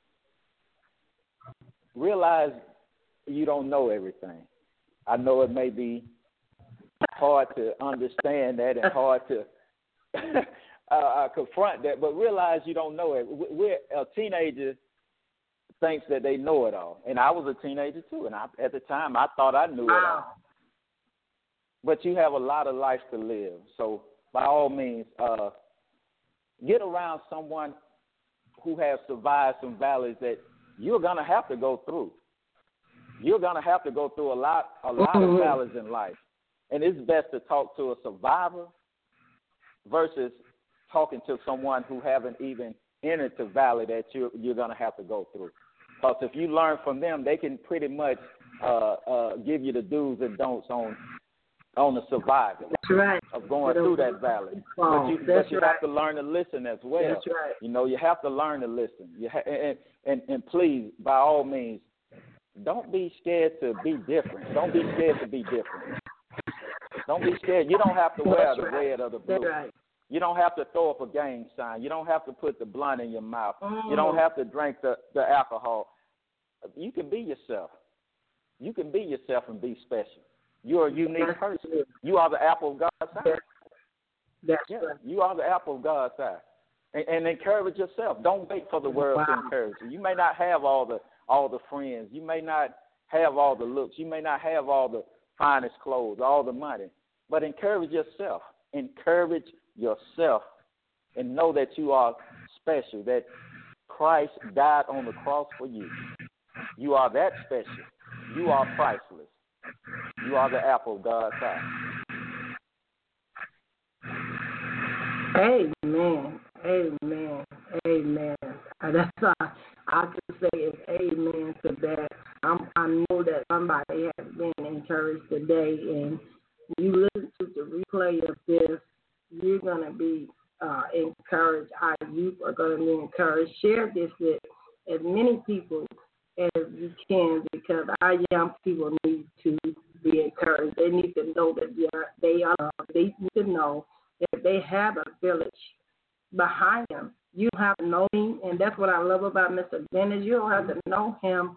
realize you don't know everything. I know it may be hard to understand that and hard to confront that, but realize you don't know it. A teenager thinks that they know it all, and I was a teenager too, and at the time I thought I knew it all. But you have a lot of life to live, so by all means, get around someone who has survived some valleys that you're going to have to go through. You're going to have to go through a lot of valleys in life. And it's best to talk to a survivor versus talking to someone who haven't even entered the valley that you're going to have to go through. Because if you learn from them, they can pretty much give you the do's and don'ts on the surviving of going through that valley. But you have to learn to listen as well. That's right. You have to learn to listen. And please, by all means, don't be scared to be different. Don't be scared to be different. Don't be scared. You don't have to wear the red or the blue. Right. You don't have to throw up a gang sign. You don't have to put the blunt in your mouth. You don't have to drink the alcohol. You can be yourself. You can be yourself and be special. You're a unique person. You are the apple of God's eye. That's right. You are the apple of God's eye. And encourage yourself. Don't wait for the world to encourage you. You may not have all the friends. You may not have all the looks. You may not have all the finest clothes, all the money. But encourage yourself. Encourage yourself and know that you are special, that Christ died on the cross for you. You are that special. You are priceless. You are the apple of God's eye. Amen. Amen. Amen. That's all I can say is amen to that. I know that somebody has been encouraged today, and you listen to the replay of this, you're going to be encouraged. Our youth are going to be encouraged. Share this with as many people as you can, because our young people need to be encouraged. They need to know that they need to know that they have a village behind them. You don't have to know him, and that's what I love about Mr. Dennis. You don't have to know him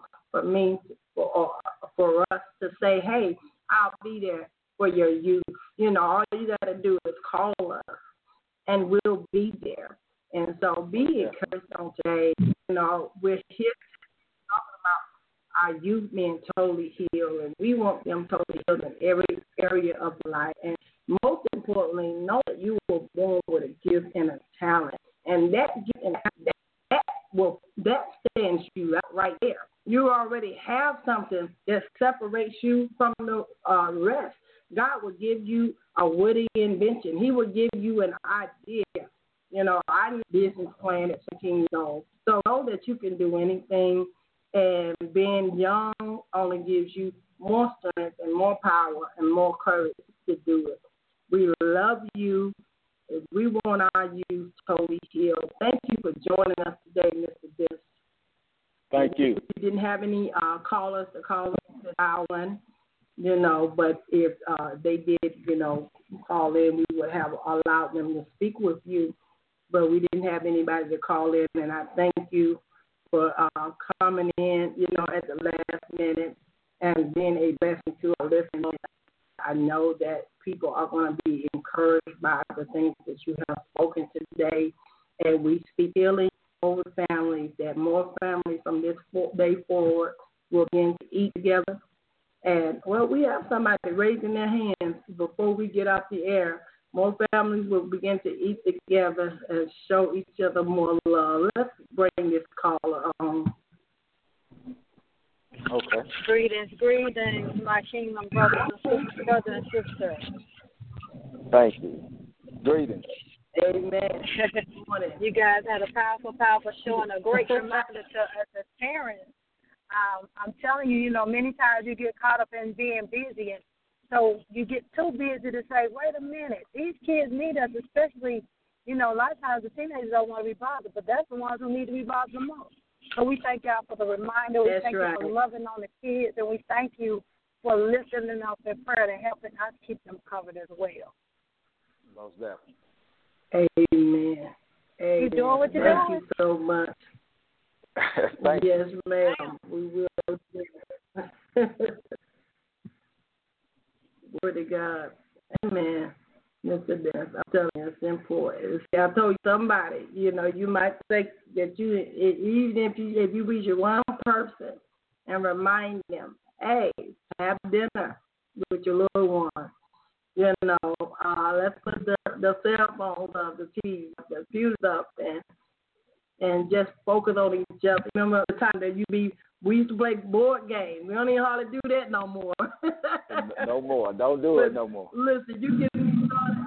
for us to say, hey, I'll be there for your youth. All you got to do is call us, and we'll be there. And so be encouraged on today. You know, we're here talking about our youth being totally healed, and we want them totally healed in every area of life. And most importantly, know that you were born with a gift and a talent, and that gift and that stands you right there. You already have something that separates you from the rest. God will give you a witty invention. He will give you an idea. You know, I need a business plan at 17 years old. So know that you can do anything, and being young only gives you more strength and more power and more courage to do it. We love you. We want our youth totally healed. Thank you for joining us today, Mr. Biss. Thank you. We didn't have any callers to call us to dial in, you know, but if they did, you know, call in, we would have allowed them to speak with you. But we didn't have anybody to call in, and I thank you for coming in, you know, at the last minute and being a blessing to our listeners. I know that people are going to be encouraged by the things that you have spoken today, and we speak healing over families, that more families from this day forward will begin to eat together. And, well, we have somebody raising their hands before we get off the air. More families will begin to eat together and show each other more love. Let's bring this caller on. Okay. Greetings, my kingdom brothers and sisters. Thank you. Greetings. Amen. You guys had a powerful show and a great reminder to us as parents. I'm telling you, you know, many times you get caught up in being busy, and so you get too busy to say, wait a minute, these kids need us, especially, you know, a lot of times the teenagers don't want to be bothered, but that's the ones who need to be bothered the most. So we thank y'all for the reminder. We thank you for loving on the kids, and we thank you for listening up in prayer and helping us keep them covered as well. Most definitely. Amen. Amen. You doing what you're doing? Thank you so much. Thank yes, you. ma'am. We will. Word to God. Amen. Mr. Dennis, I'm telling you, it's important. See, I told somebody, you know, you might think that you, even if you reach one person and remind them, hey, have dinner with your little one. You know, let's put the cell phones up, the TV, the computers up, and just focus on each other. Remember the time that we used to play board games. We don't even hardly do that no more. No more. Don't do it no more. Listen, you get me started.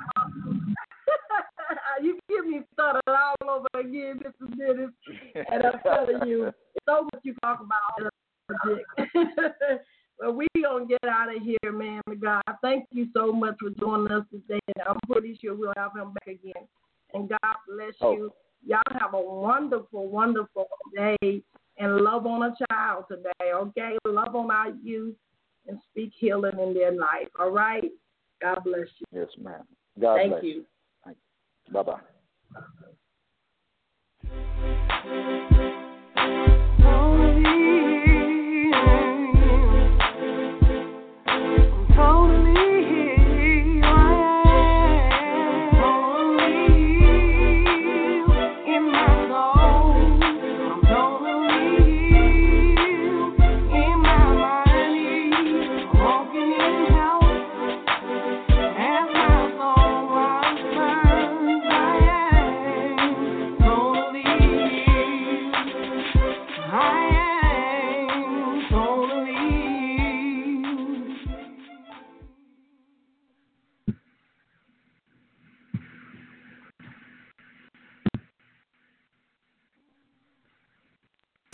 You get me started all over again, Mr. Dennis. And I'm telling you, it's so much you talk about on the subject. But we going to get out of here, man. God, thank you so much for joining us today. And I'm pretty sure we'll have him back again. And God bless you. Y'all have a wonderful, wonderful day. And love on a child today, okay? Love on our youth and speak healing in their life, all right? God bless you. Yes, ma'am. God bless you. Thank you. Bye-bye.